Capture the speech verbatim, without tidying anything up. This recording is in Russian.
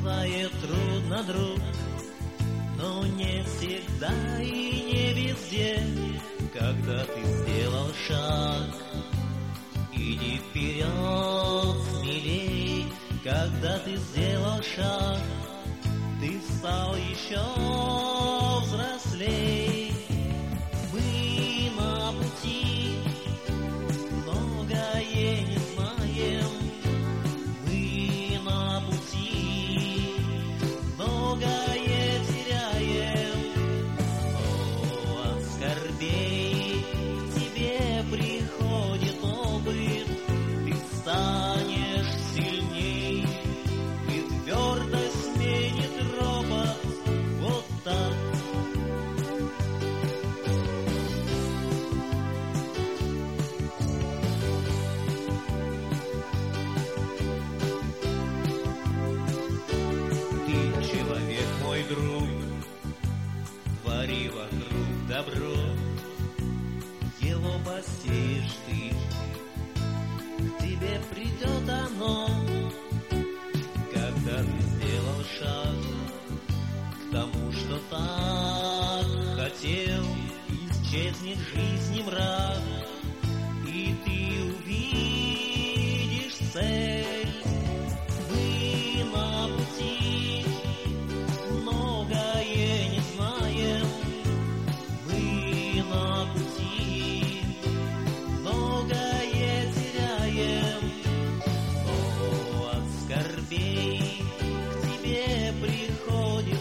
бывает трудно, друг, но не всегда и не везде. Когда ты сделал шаг, иди вперед смелей. Когда ты сделал шаг, ты стал еще взрослей. Мы на пути многое не знаем. Мы на пути многое теряем. Но от скорбей к тебе приходит опыт. Ты станешь сильней, и твердость сменит робот. Вот так. Ты человек, мой друг, твори вокруг добро. Его посеешь ты, к тебе придет оно. Когда ты сделал шаг к тому, что так хотел, исчезнет в жизни мрак, и ты увидишь цель. Мы на пути многое не знаем. Мы на пути многое теряем. Но от скорбей к тебе приходит